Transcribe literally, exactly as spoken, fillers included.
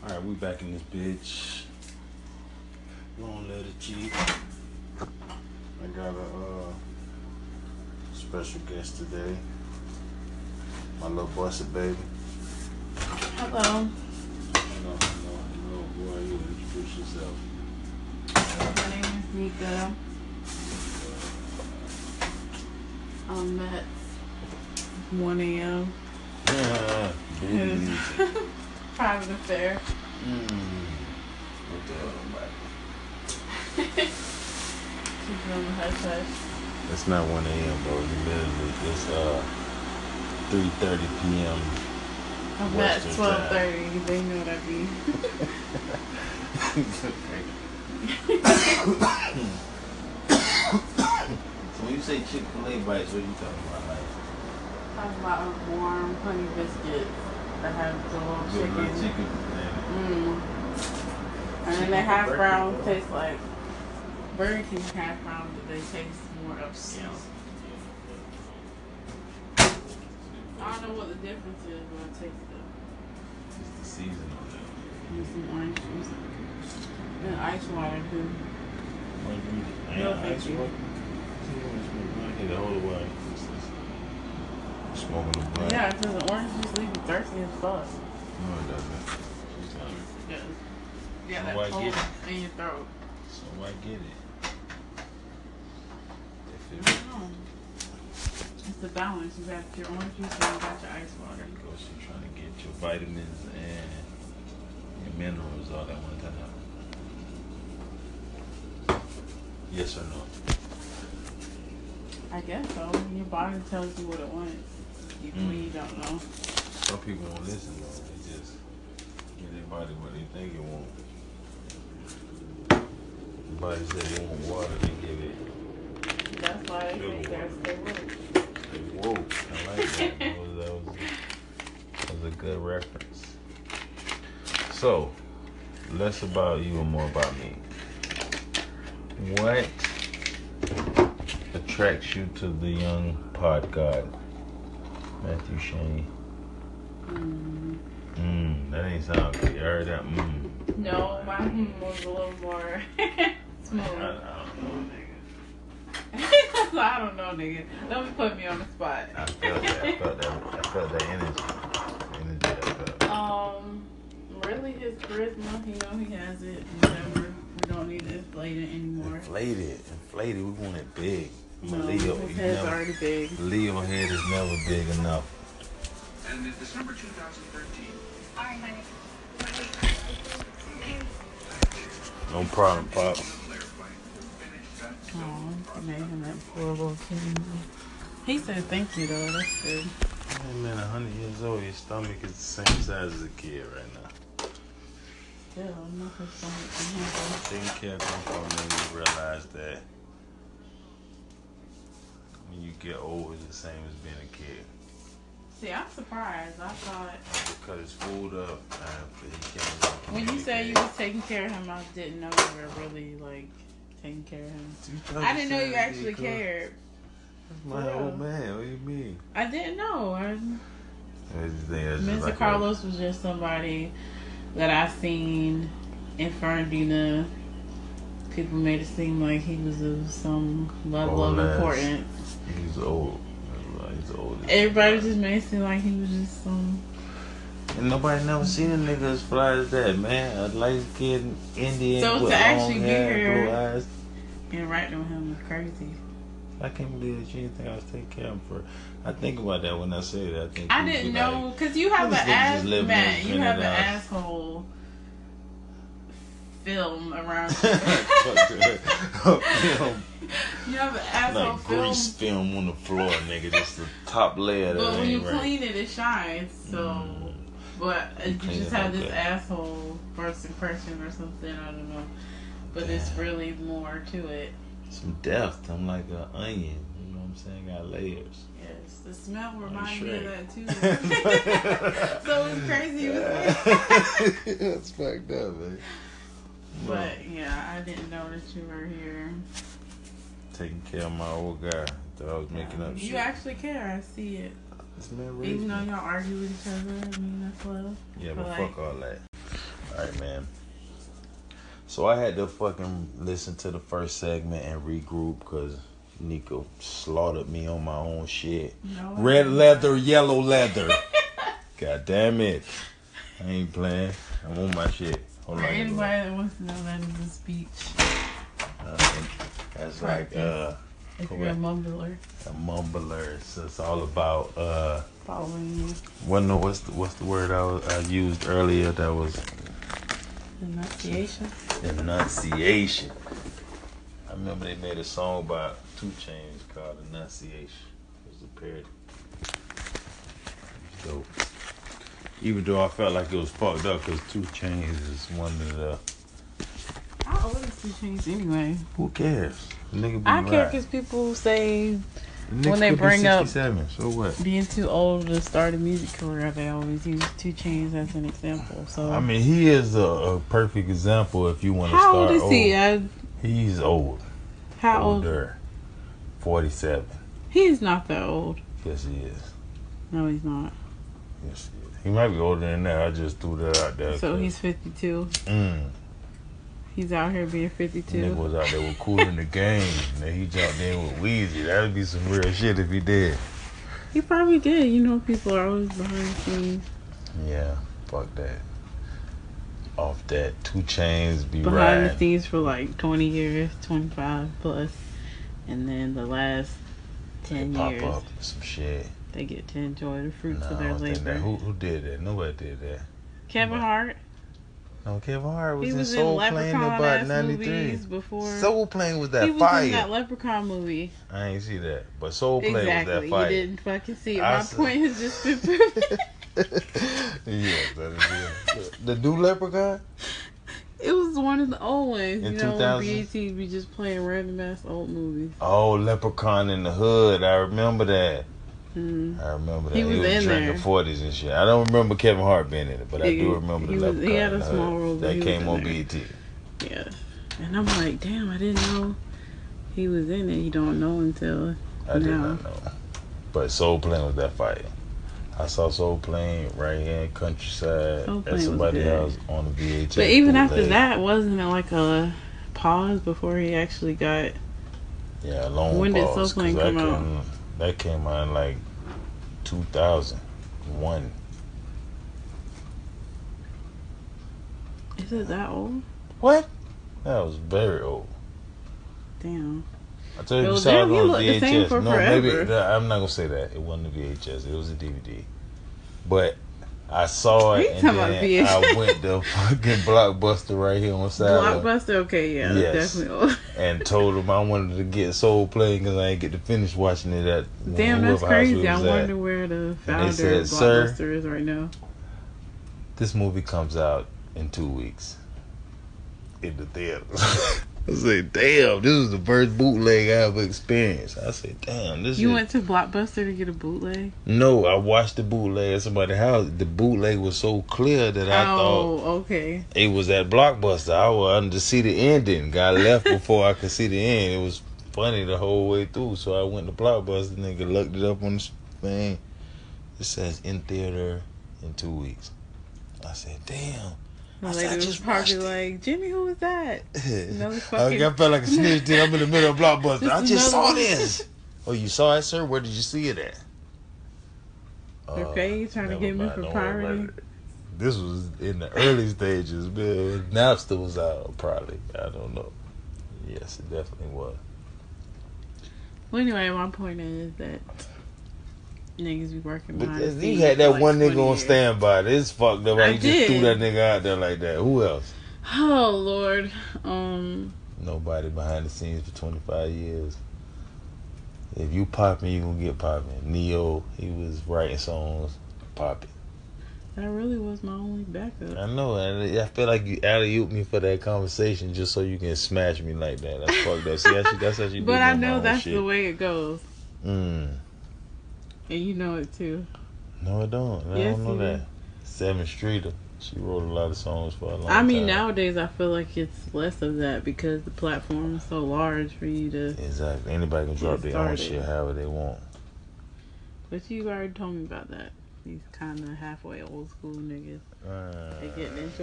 Alright, we back in this bitch. Long letter cheek. I got a uh, special guest today. My little busted baby. Hello. Hello, hello, hello. Who are you? Introduce yourself. My name is Nika. I'm at one a.m. Yeah, baby. Private affair. Mm. What the hell am I? She's on the hush hush. It's not one a.m., bro. It's literally it's uh three thirty p.m. I'm Western at twelve time. thirty. They know what I mean. So when you say Chick-fil-A bites, what are you talking about? Like Talking about warm honey biscuits that have the little good chicken. little chicken. Mm. And then they half brown taste like Burger King half brown, but they taste more upscale. I don't know what the difference is when I taste them. It's the season on it. Use some orange juice and ice water too. Orange juice. No, Yeah, thank ice you. water. Hey, the whole way. Smoking the blunt. Yeah, because the orange juice leaves you thirsty as fuck. No, it doesn't. It's not. Yeah, yeah, So that why cold get in your throat. So why get it? If I it don't know. It's the balance. You got your orange juice and you got your ice water. goes, you're trying to get your vitamins and your minerals all at one time. Yes or no? I guess so. Your body tells you what it wants, even Mm. when you don't know. Some people won't listen though. They just give their body what they think it wants. The body said they want water, they give it. That's why they Sugar think that's water. their work. Like, whoa, I like that. That was, that, was, that was a good reference. So, less about you and more about me. What attracts you to the young pod god, Matthew Shane? Mm. Mmm, that ain't sound good. You heard that? Mmm. No, my hmm was a little more smooth. I, I don't know, nigga. I don't know, nigga. Don't put me on the spot. I felt that. I felt that. I felt that energy. Energy I felt. Um, really, his charisma. You know he has it. Whatever. We don't need to inflate it anymore. Inflated. Inflated. We want it big. I'm a No, Leo. his You head's never- already big. Leo head is never big enough. And in December twenty thirteen, Alright, honey. No problem, Pop. player plane finished that Oh, made him that poor little kid. He said thank you though. That's good. Hey man, a hundred years old, your stomach is the same size as a kid right now. Still, I'm not his stomach can handle. Taking care of grandpa made me realize that when you get old, it's the same as being a kid. See, I'm surprised. I thought Cut his food up after he came up. when you said you was taking care of him, I didn't know you were really like taking care of him. I didn't know you actually cared. That's my For real. old man. What do you mean? I didn't know. I, What do you think? That's just Mister like a- Carlos was just somebody that I seen in Fernandina. People made it seem like he was of some level Old of ass. importance. He's old. He's old. Everybody just made it seem like he was just some. And nobody never seen a nigga as fly as that, man. A light skinned Indian So with to actually long be hair, here- blue eyes. Interacting with him was crazy. I can't believe that you didn't think I was taking care of him for. I think about that when I say that. I think I you didn't be know like, because you have This an nigga ass just living man. in You have an Trinidad. asshole film around. you. Fuck that. Film, You have an asshole like film, grease film on the floor, nigga. Just the top layer that but when you ain't right. clean it, it shines. So, Mm. but You you clean just it have like this that. asshole first impression or something. I don't know, but it's Damn. really more to it. Some depth. I'm like an onion. You know what I'm saying? Got layers. Yes, the smell reminds Shrek. me of that too. So it's crazy. It was like- That's fucked up, man. But yeah, I didn't know that you were here. Taking care of my old guy. Thought I was making up You shit. actually care. I see it. This man raised Even though me. y'all argue with each other, I mean that's love. Yeah, but but like- fuck all that. Alright, man. So I had to fucking listen to the first segment and regroup because Nico slaughtered me on my own shit. No, Red leather, yellow leather. God damn it. I ain't playing. I'm on my shit. Hold For on. anybody that wants to know, that is a speech. Uh, that's like uh, If correct. you're a mumbler, a mumbler. So it's all about uh, following you. what no, what's the what's the word I, was, I used earlier? That was Enunciation. enunciation. I remember they made a song about two Chainz called Enunciation. It was a parody. It was dope. Even though I felt like it was fucked up because two Chainz is one of the. How old is two Chainz anyway? Who cares? The nigga be I care right. because people say The nigga when they could be bring up sixty-seven, so what? being too old to start a music career, they always use two Chainz as an example. So I mean, he is a, a perfect example if you want to how start old is he? I, He's old. how old? Older. forty-seven. He's not that old. Yes, he is. No, he's not. Yes, he is. He might be older than that. I just threw that out there. So 'cause- he's fifty-two. Mm. He's out here being Nigga fifty-two. was out there with Cool in the Game. Then he jumped in with Weezy. That would be some real shit if he did. He probably did. You know, people are always behind the scenes. Yeah, fuck that. Off that, two Chainz be Behind the riding. scenes for like twenty years, twenty-five plus. And then the last ten Pop years, up some shit. they get to enjoy the fruits No, of I their don't think labor. that. Who, who did that? Nobody did that. Kevin Hart. No, Kevin Hart was, He in was in Soul Plane Leprechaun about ass ninety-three. movies before. Soul Plane was that he was fire. in that Leprechaun movie. I ain't see that, but Soul Plane Exactly. was that fire. You didn't fucking see it. I My saw- point has just been Yeah, that is it. The new Leprechaun. It was one of the old ones. In You know, two when thousand? B E T be just playing random ass old movies. Oh, Leprechaun in the Hood. I remember that. Mm. I remember that. He was in drinking there. forties and shit. I don't remember Kevin Hart being in it, but I He- do remember he the was- Leprechaun. he had a in the small Hood. role, but That he was came in on there. B E T. Yeah. And I'm like, damn, I didn't know he was in it. You don't know until I did now. not know. But Soul Plane was that fire. I saw Soul Plane right here in Countryside Soul Plane at was somebody good. else on the V H S. But even after bootleg. that, wasn't it like a pause before he actually got? Yeah, a long When did pause, Soul Plane 'cause that come out? came- That came out in like two thousand one. Is it that old? What? That was very old. Damn. I told you, Well, you saw damn, it you on looked the V H S. same for no, forever. maybe I'm not gonna say that. It wasn't a V H S. It was a D V D. But I saw You it and talking about then V H S? I went to fucking Blockbuster right here on Saturday Blockbuster? Okay, yeah, Yes. that's definitely old. and told them I wanted to get Soul Plane because I ain't get to finish watching it at Damn, that's whoever house we crazy. I was at. wonder where the founder said, of "Sir." Blockbuster is right now. This movie comes out in two weeks in the theaters. I said, damn, this is the first bootleg I ever experienced. I said, damn, this You is... went to Blockbuster to get a bootleg? No, I watched the bootleg at somebody's house. The bootleg was so clear that I oh, thought okay. it was at Blockbuster. I wanted to see the ending. Got left before I could see the end. It was funny the whole way through. So I went to Blockbuster. Nigga looked it up on the thing. It says in theater in two weeks. I said, damn. The I said, lady I was just probably watched it. like, Jimmy, who was that? Another I, fucking- I felt like a snitch. Then I'm in the middle of Blockbuster. Just I just saw another- this. Oh, you saw it, sir? Where did you see it at? Okay, you trying to never get me mind. for Don't worry about pirating? it. This was in the early stages, man. Napster was out, probably. I don't know. Yes, it definitely was. Well, anyway, my point is that niggas be working But behind the you scenes had that for like one nigga twenty on years. standby. This fucked up. I You just did. threw that nigga out there like that. Who else? Oh, Lord. Um, Nobody behind the scenes for twenty-five years. If you popping, you gonna get popping. Neo, he was writing songs, popping. that really was my only backup. I know, and I feel like you alley-ooped me for that conversation just so you can smash me like that. That's fucked up. See, that's, that's how you do But I my know own that's shit. the way it goes. Mm. And you know it, too. No, I don't. I Yes, don't know you that. do. Seven Streeter. She wrote a lot of songs for a long I mean, time. nowadays I feel like it's less of that because the platform is so large for you to. Exactly. Anybody can drop Get their own started. shit however they want. But you already told me about that. These kind of halfway old school niggas. Uh, They getting into